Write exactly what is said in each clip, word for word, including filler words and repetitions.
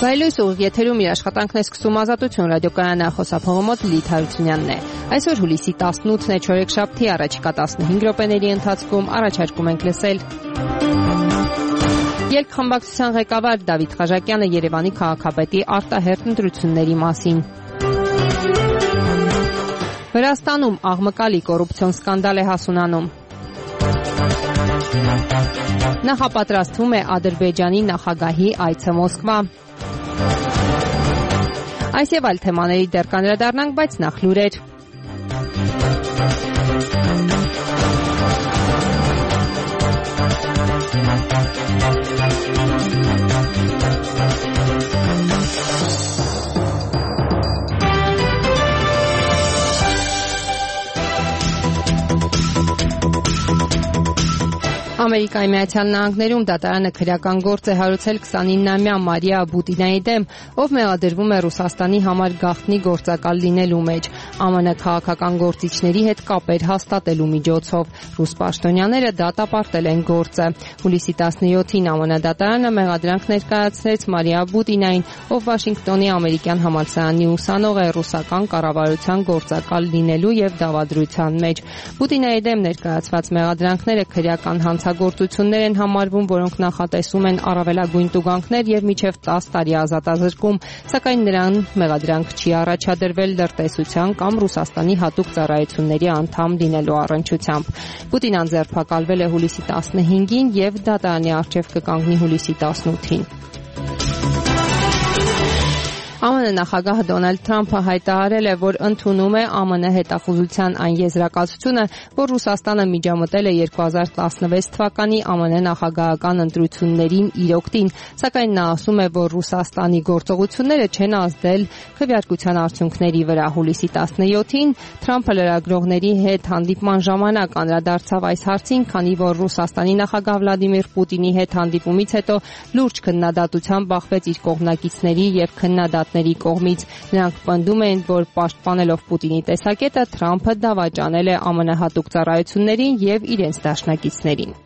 Վայելույս ուղիղ եթերում իր աշխատանքն է սկսում Ազատություն ռադիոկայանը, խոսափողը մոտ Լիլիթ Հարությունյանն է։ Այսօր հուլիսի տասնութն է, չորեքշաբթի, առաջիկա տասնհինգ րոպեների ընթացքում առաջարկում ենք լսել Ելք-խմբակցության ղեկավար Դավիթ Խաչատուրյանը Երևանի քաղաքապետի արտահերթ ընտրությունների մասին։ Վրաստանում աղմկալի կոռուպցիոն սկանդալ է հասունանում։ Նախապատրաստվում է Ադրբեջանի նախագահի այցը Մոսկվա։ Այս եւ այլ թեմաների դեռ կանդրադառնանք, բայց նախ լուրեր։ Ամերիկայի Միացյալ Նահանգներում դատարանը քրեական գործ է հարուցել քսանինամյա Մարիա Բուտինայի դեմ, ով մեղադրվում է Ռուսաստանի համար գաղտնի գործակալ լինելու մեջ, ԱՄՆ քաղաքական գործիչների հետ կապեր հաստատելու միջոցով։ Ռուս պաշտոնյաները դատապարտել են գործը։ Հուլիսի տասնյոթին ԱՄՆ դատարանը մեղադրանք ներկայացրեց Մարիա Բուտինային, ով Վաշինգտոնի ամերիկյան համալսարանի ուսանող է ռուսական կառավարության գործակալ լինելու եւ դավադրության մեջ։ Բուտինայի դեմ ներկայացված մեղադրանքները քրեական հանցագործություններ են համարվում, որոնք նախատեսում են առավելագույն տուգանքներ եւ մինչեւ տասը տարի ազատազրկում, սակայն նրան մեղադրանք չի առաջադրվել լրտեսության կամ Ռուսաստանի հատուկ ծառայությունների անդամ լինելու առնչությամբ։ Պուտինան ձերբակալվել է հուլիսի տասնհինգին եւ դատարանի առջեւ կկանգնի հուլիսի տասնութին։ ԱՄՆ նախագահ Դոնալդ Թրամփը հայտարարել է, որ ընդունում է ԱՄՆ հետախուզության այն եզրակացությունը, որ Ռուսաստանը միջամտել է երկու հազար տասնվեց թվականի ԱՄՆ նախագահական ընտրություններին իր օգտին, սակայն նա ասում է, որ Ռուսաստանի գործողությունները չեն ազդել քվեարկության արդյունքների վրա։ Հուլիսի տասնյոթին Թրամփը լրագրողների հետ հանդիպման ժամանակ անդրադարձավ այս հարցին, քանի որ Ռուսաստանի նախագահ Վլադիմիր Պուտինի հետ հանդիպումից հետո լուրջ քննադատության բախվեց իր կողմնակիցների եւ քննադատ կողմից։ Նրանք պնդում էին, որ պաշտպանելով Պուտինի տեսակետը Թրամփը դավաճանել է ԱՄՆ հատուկ ծառայություններին եւ իրենց դաշնակիցներին։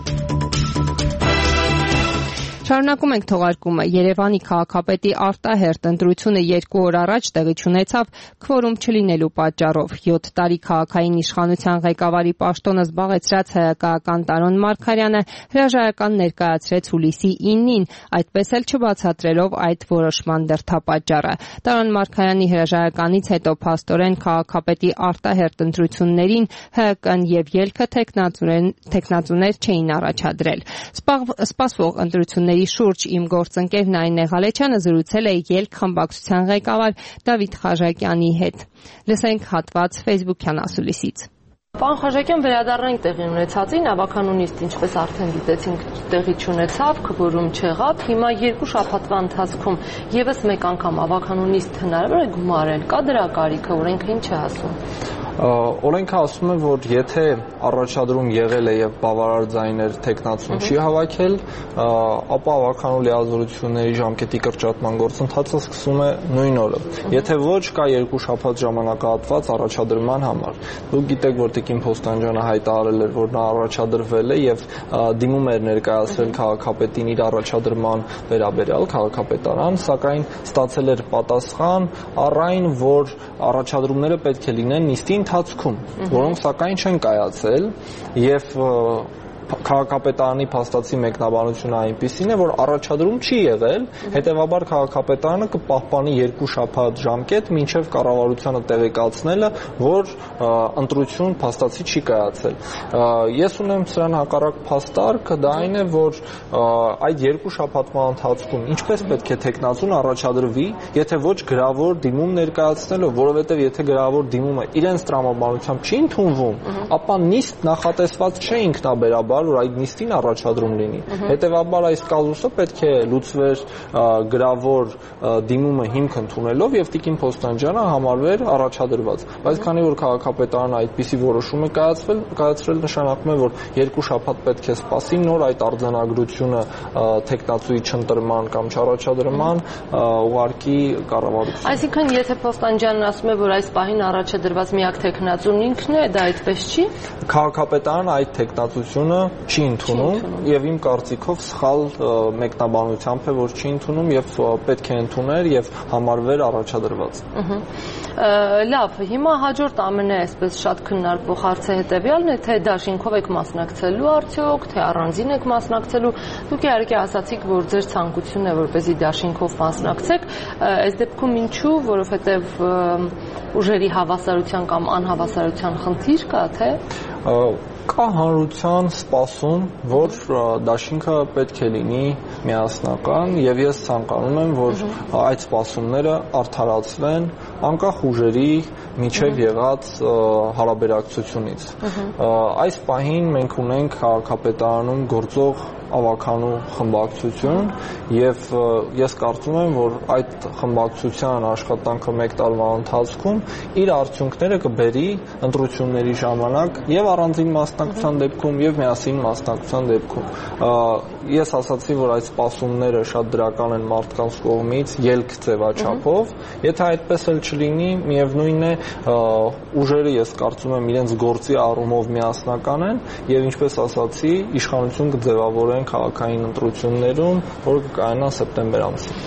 Շարունակում ենք թողարկումը։ Երևանի քաղաքապետի արտահերթ ընտրությունը երկու օր առաջ տեղի ունեցավ քվորում չլինելու պատճառով։ յոթ տարի քաղաքային իշխանության ղեկավարի պաշտոնը զբաղեցրած հայկական Տարոն Մարգարյանը հրաժարական ներկայացրեց հուլիսի իննին, այդպես էլ չբացատրելով այդ որոշման դրդապատճառը։ Տարոն Մարգարյանի հրաժարականից հետո փաստորեն քաղաքապետի արտահերթ ընտրություններին Հ Կ-ն եւ ելքը թեկնածուներ չէին առաջադրել։ Սպասվող ընտրությունների շուրջ իմ գործընկեր Նարինե Ղալեչյանը զրուցել է Ելք-խմբակցության ղեկավար Դավիթ Խաչատուրյանի հետ։ Լսենք հատված Facebook-յան ասուլիսից։ Պարոն Խաչատուրյան, վերադառնանք տեղի ունեցածին, ավականունիստ, ինչպես արդեն գիտեցինք, տեղի չունեցավ, քվորում չեղավ։ Հիմա երկու շաբաթվա ընթացքում եւս մեկ անգամ ավականունիստ հնարավոր է գումարել։ Կա դրա կարիքը, օրենքը ինչ է ասում։ Օրենքը ասում է, որ եթե առաջադրում եղել է եւ բավարար ձայներ թեկնածուն չի հավաքել, ապա ավականու լիազորությունների ժամկետի կրճատման գործընթացը սկսում է նույն օրը։ Եթե ոչ, կա երկու շաբաթ ժամանակահատված առաջադրման համար։ Դուք գիտեք, որ Տիկին Փոստանջյանը հայտարարել էր, որ նա առաջադրվել է եւ դիմում էր ներկայացրել քաղաքապետին իր առաջադրման վերաբերյալ քաղաքապետարան, սակայն ստացել էր պատասխան առ այն, որ առաջադրումները պետք է լինեն նիստի ընթացքում, որոնք սակայն չեն կայացել եւ քաղաքապետարանի փաստացի մեկնաբանությունը այնպիսին է, որ առաջադրում չի եղել, հետևաբար քաղաքապետարանը կպահպանի երկու շաբաթ ժամկետ մինչև կառավարությանը տեղեկացնելը, որ ընտրություն փաստացի չի կայացել։ Ես ունեմ սրան հակառակ փաստարկը, դա այն է, որ այդ երկու շաբաթվա ընթացքում ինչպես պետք է թեկնածուն առաջադրվի, եթե ոչ գրավոր դիմում ներկայացնելով, որովհետև եթե գրավոր դիմումը իրենց տրամաբանությամբ չի ընդունվում, ապա նիստ նախատեսված չէ ինքնաբերաբար, որ այդ նիստին առաջադրում լինի։ Հետևաբար այս կազուսը պետք է լուծվեր գրավոր դիմումը հիմք ընդունելով եւ Տիկին Փոստանջյանը համարվեր առաջադրված։ Բայց քանի որ քաղաքապետարանը այդպիսի որոշում է կայացրել, կայացրել նշանակում է, որ երկու շաբաթ պետք է սպասի նոր այդ արձանագրությունը թեկնածուի չընտրման կամ չառաջադրման ուղարկի կառավարություն։ Այսինքն, եթե Փոստանջյանն ասում է, որ այս պահին առաջադրված միակ թեկնածուն ինքն է, դա այդպես չի։ Քաղաքապետարանը այդ թեկնածությունը չի ընդունում եւ իմ կարծիքով սխալ մեկնաբանությամբ է, որ չի ընդունում եւ պետք է ընդուներ եւ համարվեր առաջադրված։ Լավ, հիմա հաջորդ ամենը այսպես շատ քննարկվող հարցը հետեւյալն է, թե դաշինքով եք մասնակցելու արդյոք, թե առանձին եք մասնակցելու։ Դուք իհարկե ասացիք, որ ձեր ցանկությունն է, որպեսզի դաշինքով մասնակցեք, այս դեպքում ինչու, որովհետեւ ուժերի հավասարության կամ անհավասարության խնդիր կա, թե կա հանրության սպասում, որ դաշինքը պետք է լինի միասնական եւ ես ցանկանում եմ, որ այդ սպասումները արդարացվեն անկախ ուժերի միջև եղած հարաբերակցությունից։ Այս պահին մենք ունենք քաղաքապետարանում գործող ավականու խմբակցություն եւ ես կարծում եմ, որ այդ խմբակցության աշխատանքը մեկ տարվա ընթացքում իր արդյունքները կբերի ընտրությունների ժամանակ եւ առանձին մասնակցության դեպքում եւ միասին մասնակցության դեպքում։ Ես ասացի, որ այդ սպասումները շատ դրական են մարդկանց կողմից ելք ձևաչափով, եթե այդպես էլ չլինի, միևնույն է ուժերը ես կարծում եմ իրենց գործի առումով միասնական են եւ ինչպես ասացի, իշխանություն կձևավորեն քաղաքային ընտրություններում, որը կկայանա սեպտեմբեր ամսին։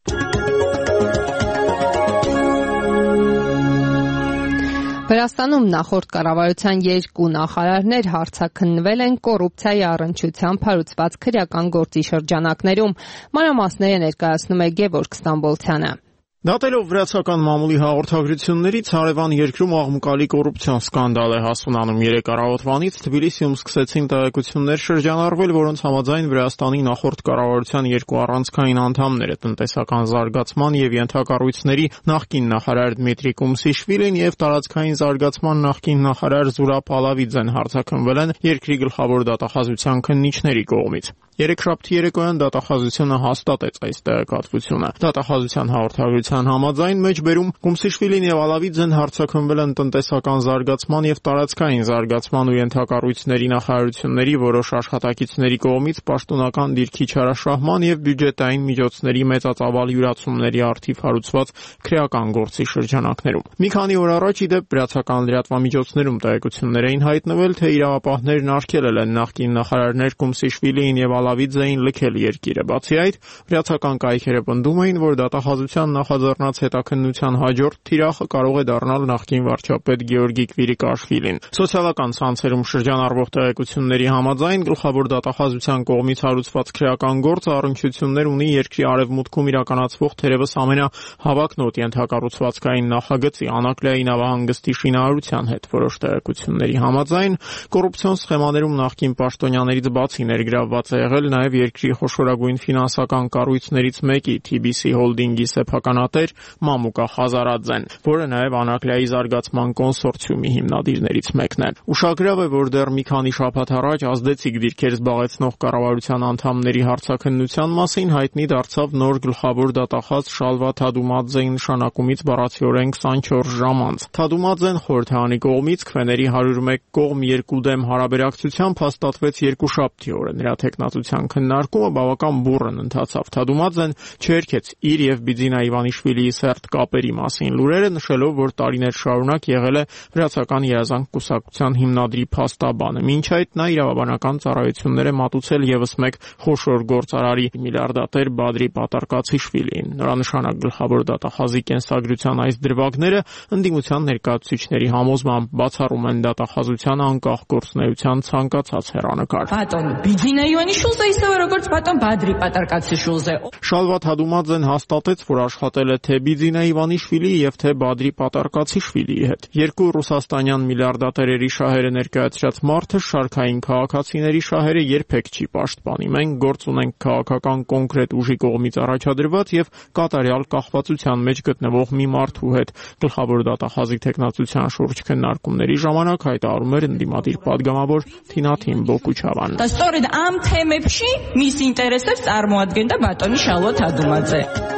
Վրաստանում նախորդ կառավարության երկու նախարարներ հարցաքննվել են կոռուպցիայի առնչությամբ հարուցված քրեական գործի շրջանակներում։ Մանրամասները ներկայացնում է Գևորգ Ստամբոլցյանը։ Դատելով վրացական մամուլի հաղորդագրություններից հարևան երկրում աղմուկալի կոռուպցիոն սկանդալ է հասունանում։ Երեք առավոտվանից Թբիլիսիում սկսեցին տեղեկություններ շրջանառվել, որոնց համաձայն Վրաստանի նախորդ կառավարության երկու առանցքային անդամները՝ տնտեսական զարգացման եւ ենթակառույցների նախկին նախարար Դմիտրի Կումսիշվիլին եւ տարածքային զարգացման նախկին նախարար Զուրաբ Ալավիձեն հարցաքննվել են երկրի գլխավոր դատախազության քննիչների կողմից։ Երեքշաբթի երեկոյան դատախազությունը հաստատեց այս տեղեկատվությունը։ Դատախազության հաղորդագրության համաձայն մեջբերում Կումսիշվիլին եւ Ալավիձեն հարցաքննվել են տնտեսական զարգացման եւ տարածքային զարգացման ու ենթակառույցների նախարարությունների որոշ աշխատակիցների կողմից պաշտոնական դիրքի չարաշահման եւ բյուջետային միջոցների մեծածավալ յուրացումների արդիվ հարուցված քրեական գործի շրջանակներում։ Մի քանի օր առաջ ի դեպ վրացական լրատվամիջոցներում տեղեկություններ էին հայտնվել, թե իրավապահներն արգելել են նախկին նախարարներ Կումսիշվիլիին եւ Ալավիձեին լքել երկիրը։ Բացի այդ, վրացական կայքերը պնդում էին, որ դատախազության նախաձեռնած հետաքննության հաջորդ թիրախը կարող է դառնալ նախկին վարչապետ Գեորգի Կվիրիկաշվիլին։ Սոցիալական ցանցերում շրջանառվող տեղեկությունների համաձայն գլխավոր դատախազության կողմից հարուցված քրեական գործը առնչություններ ունի երկրի արևմուտքում իրականացվող թերևս ամենահավակնոտ ենթակառուցվածքային նախագծի Անակլիայի նավահանգստի շինարարության հետ։ Որոշ տեղեկությունների համաձայն կոռուպցիոն սխեմաներում նախկին պաշտոնյաներից բացի ներգրավված է եղել նաև երկրի խոշորագույն ֆինանսական կառույցներից մեկի Թի Բի Սի Հոլդինգի սեփականատեր Մամուկա Խազարաձեն, որը նաև Անակլիայի զարգացման կոնսորցիումի հիմնադիրներից մեկն է։ Ուշագրավ է, որ դեռ մի քանի շաբաթ առաջ ազդեցիկ դիրքեր զբաղեցնող կառավարության անդամների հարցաքննության մասին հայտնի դարձավ նոր գլխավոր դատախազ Շալվա Թադումաձեի նշանակումից բառացիորեն քսանչորս ժամ անց։ Թադումաձեն խորհրդարանի կողմից քվեների հարյուր մեկ կողմ երկու դեմ հարաբերակցությամբ հաստատվեց երկուշաբթի օրը։ Նրա թեկնածության քննարկումը բավական բուռն ընթացավ։ Թադումաձեն չերքեց իր եւ Բիձինա Իվանիշվիլիի սերտ կապերի մասին լուրերը, նշելով, որ տարիներ շարունակ եղել է վրացական երազանք կուսակցության հիմնադրի փաստաբանը։ Մինչ այդ նա իրավաբանական ծառայություններ է մատուցել եւս մեկ խոշոր գործարարի միլիարդատեր Բադրի Պատարկացիշվիլիին։ Նորանշանակ գլխավոր դատախազի կենսագրության այս դրվագները ընդդիմության ներկայացուցիչների համոզմամբ բացառում են դատախազության անկախ գործունեության ցանկացած հեռանկար։ Շալվա Թադումաձեն հաստատեց, որ աշխատել է թե Բիձինա Իվանիշվիլի եւ թե Բադրի Պատարկացիշվիլիի հետ։ Երկու ռուսաստանյան միլիարդատերերի շահերը ներկայացրած մարդը շարքային քաղաքացիների շահերը երբեք չի պաշտպանի։ Մենք գործ ունենք քաղաքական կոնկրետ ուժի կողմից առաջադրված եւ կատարյալ կախվածության մեջ գտնվող մի մարդու հետ։ Գլխավոր դատախազի թեկնածության շուրջ քննարկումների ժամանակ հայտարարում էր ընդդիմադիր падգամավոր Թինաթին Բոկուչավան։ Ստորედ am թեմებში միս ինտերեսեր წარმოადგენდა բատոնի Շալվա Թադումաձե։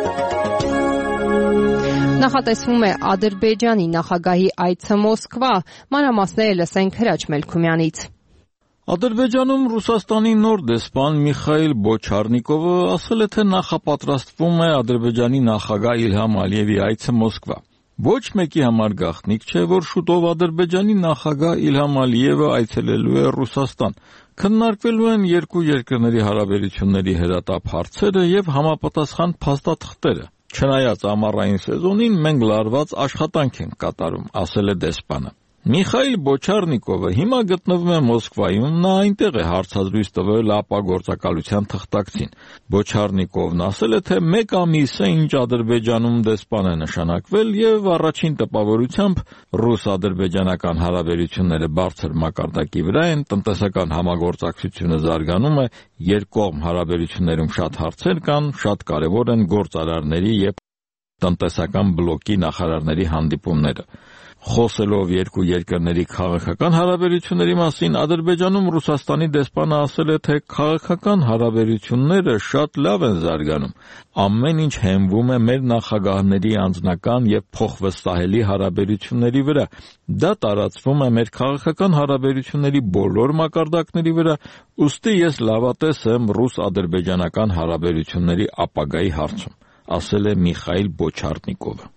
Նախատեսվում է Ադրբեջանի նախագահի այցը Մոսկվա։ Մանրամասները լսենք Հրաչ Մելքումյանից։ Ադրբեջանում Ռուսաստանի նոր դեսպան Միխայիլ Բոչարնիկովը ասել է, թե նախապատրաստվում է Ադրբեջանի նախագահ Իլհամ Ալիևի այցը Մոսկվա։ Ոչ մեկի համար գաղտնիք չէ, որ շուտով Ադրբեջանի նախագահ Իլհամ Ալիևը այցելելու է Ռուսաստան։ Քննարկվելու են երկու երկրների հարաբերությունների հրատապ հարցերը եւ համապատասխան փաստաթղթերը։ Չնայած ամառային սեզոնին մենք լարված աշխատանք ենք կատարում, ասել է դեսպանը։ Միխայիլ Բոչարնիկովը հիմա գտնվում է Մոսկվայում, նա այնտեղ է հարցազրույց տվել ապագործակալության թղթակցին։ Բոչարնիկովն ասել է, թե մեկ ամիս է ինչ Ադրբեջանում դեսպան է նշանակվել եւ առաջին տպավորությամբ ռուս-ադրբեջանական հարաբերությունները բարձր մակարդակի վրա են, տնտեսական համագործակցությունը զարգանում է, երկկողմ հարաբերություններում շատ հարցեր կան, շատ կարեւոր են գործարարների եւ տնտեսական բլոկի նախարարների հանդիպումները։ Խոսելով երկու երկրների քաղաքական հարաբերությունների մասին, Ադրբեջանում Ռուսաստանի դեսպանը ասել է, թե քաղաքական հարաբերությունները շատ լավ են զարգանում։ Ամեն ինչ հենվում է մեր նախագահների անձնական եւ փոխվստահելի հարաբերությունների վրա։ Դա տարածվում է մեր քաղաքական հարաբերությունների բոլոր մակարդակների վրա, ուստի ես լավատես եմ ռուս-ադրբեջանական հարաբերությունների ապագայի հարցում, ասել է Միխայիլ Բոչարնիկովը։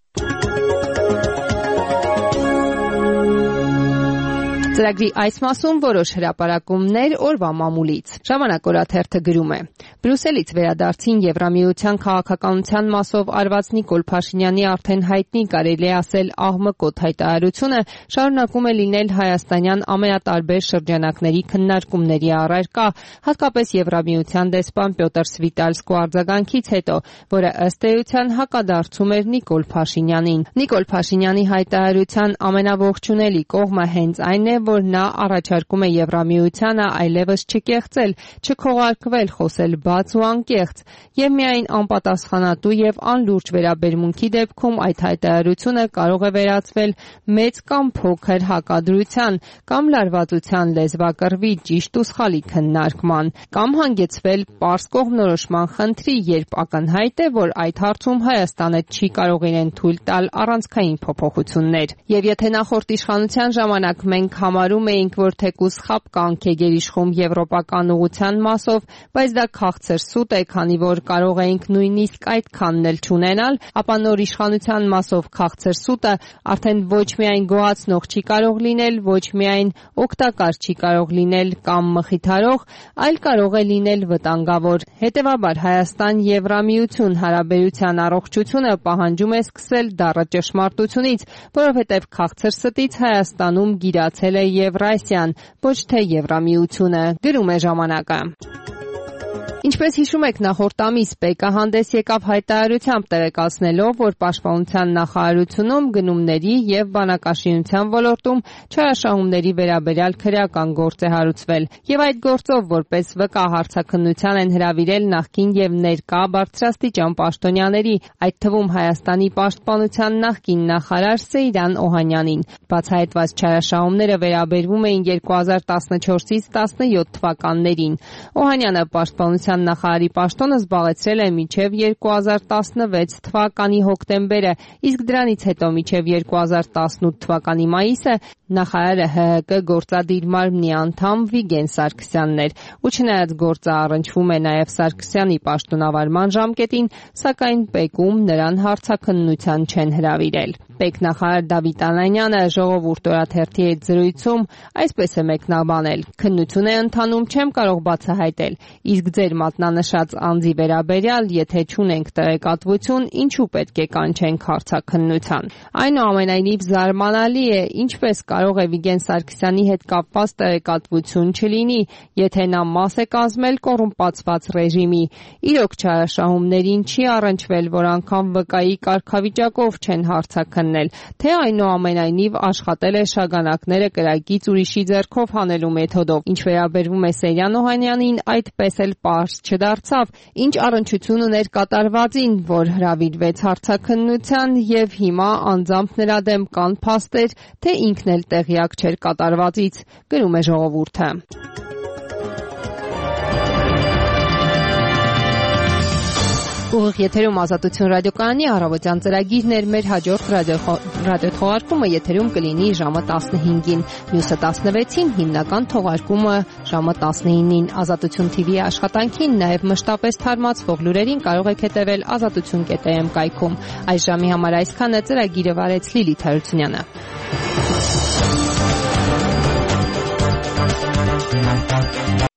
Ծրագրի այս մասում որոշ հրապարակումներ օրվա մամուլից։ Ժամանակ օրաթերթը գրում է. Բրյուսելից վերադարձին Եվրամիության քաղաքականության մասով արված Նիկոլ Փաշինյանի արդեն հայտնի կարելի է ասել աղմկոտ հայտարարությունը շարունակում է լինել հայաստանյան ամենատարբեր շրջանակների քննարկումների առարկա, հատկապես Եվրամիության դեսպան Պյոտր Սվիտալսկու արձագանքից հետո, որը ըստ էության հակադարձում էր Նիկոլ Փաշինյանին։ Նիկոլ Փաշինյանի հայտարարության ամենաողջունելի կողմը հենց այն է, որ նա առաջարկում է Եվրամիությանը այլևս չկեղծել, չքողարկվել, խոսել բաց ու անկեղծ, եւ միայն անպատասխանատու եւ անլուրջ վերաբերմունքի դեպքում այդ հայտարարությունը կարող է վերածվել մեծ կամ փոքր հակադրության կամ լարվածության լեզվակռվի ճիշտ ու սխալի քննարկման, կամ հանգեցվել պարզ կողմնորոշման խնդրի, երբ ակնհայտ է, որ այդ հարցում Հայաստանը չի կարող իրեն թույլ տալ առանցքային փոփոխություններ։ Եվ եթե նախորդ իշխանության ժամանակ մենք համարում էինք, որ թեկուզ խապկանք է գերիշխում եվրոպական ուղղության մասով, բայց դա քաղցր սուտ է, քանի որ կարող էինք նույնիսկ այդքանն էլ չունենալ, ապա նոր իշխանության մասով քաղցր սուտը արդեն ոչ միայն գոհացնող չի կարող լինել, ոչ միայն օգտակար չի կարող լինել կամ մխիթարող, այլ կարող է լինել վտանգավոր։ Հետևաբար Հայաստան-Եվրամիություն հարաբերության առողջությունը պահանջում է սկսել դառը ճշմարտությունից, որովհետև քաղցր ստից Հայաստանում գիրացել է Եվրասիան, ոչ թե Եվրամիությունը, գրում է ժամանակը։ Ինչպես հիշում եք, նախորդ ամիս ՊԵԿ-ը հանդես եկավ հայտարարությամբ տեղեկացնելով, որ Պաշտպանության նախարարությունում գնումների եւ բանակաշինության ոլորտում չարաշահումների վերաբերյալ քրեական գործ է հարուցվել, եւ այդ գործով որպես վկա հարցաքննության են հրավիրել նախկին եւ ներկա բարձրաստիճան պաշտոնյաների, այդ թվում Հայաստանի Պաշտպանության նախկին նախարար Սեյրան Օհանյանին։ Բացահայտված չարաշահումները վերաբերվում էին երկու հազար տասնչորսից տասնյոթ թվականներին։ Օհանյանը Պաշտպանության նախարարի պաշտոնը զբաղեցրել է մինչև երկու հազար տասնվեց թվականի հոկտեմբերը, իսկ դրանից հետո մինչև երկու հազար տասնութ թվականի մայիսը նախարարը Հ Հ Կ գործադիր մարմնի անդամ Վիգեն Սարգսյանն էր, ու չնայած գործը առնչվում է նաև Սարգսյանի պաշտոնավարման ժամկետին, սակայն ՊԵԿ-ում նրան հարցաքննության չեն հրավիրել։ ՊԵԿ նախարար Դավիթ Անանյանը ժողովուրդ օրաթերթի հետ զրույցում այսպես է մեկնաբանել. քննություն է ընթանում, չեմ կարող բացահայտել, իսկ ձեր մատնանշած անձի վերաբերյալ, եթե չունենք տեղեկատվություն, ինչու պետք է կանչենք հարցաքննության։ Այնուամենայնիվ զարմանալի է, ինչպես կարող է Վիգեն Սարգսյանի հետ կապված տեղեկատվություն չլինի, եթե նա մաս է կազմել կոռումպացված ռեժիմի։ Իրոք չարաշահումներին չի առնչվել, որ անգամ վկայի կարգավիճակով չեն հարցաքննել, թե այնուամենայնիվ աշխատել է շագանակները կրակից ուրիշի ձեռքով հանելու մեթոդով։ Ինչ վերաբերվում է Սեյրան Օհանյանին, այդպես էլ պարզ չդարձավ, ինչ առնչություն ուներ կատարվածին, որ հրավիրվեց հարցաքննության, եւ հիմա անձամբ նրա դեմ կան փաստեր, թե ինքն էլ տեղյակ չէր կատարվածից, գրում է ժողովուրդը։ Ուղիղ եթերում Ազատություն ռադիոկայանի առավոտյան ծրագիրն էր, մեր հաջորդ ռադիոթողարկումը եթերում կլինի ժամը տասնհինգին, մյուսը տասնվեցին, հիմնական թողարկումը ժամը տասնինին։ Ազատություն թի վի աշխատանքին, նաև մշտապես թարմացվող լուրերին կարող եք հետևել ազատություն կետ է էմ կայքում։ Այս ժամի համար այսքանը, ծրագիրը վարեց Լիլիթ Հարությունյանը։ Thank you.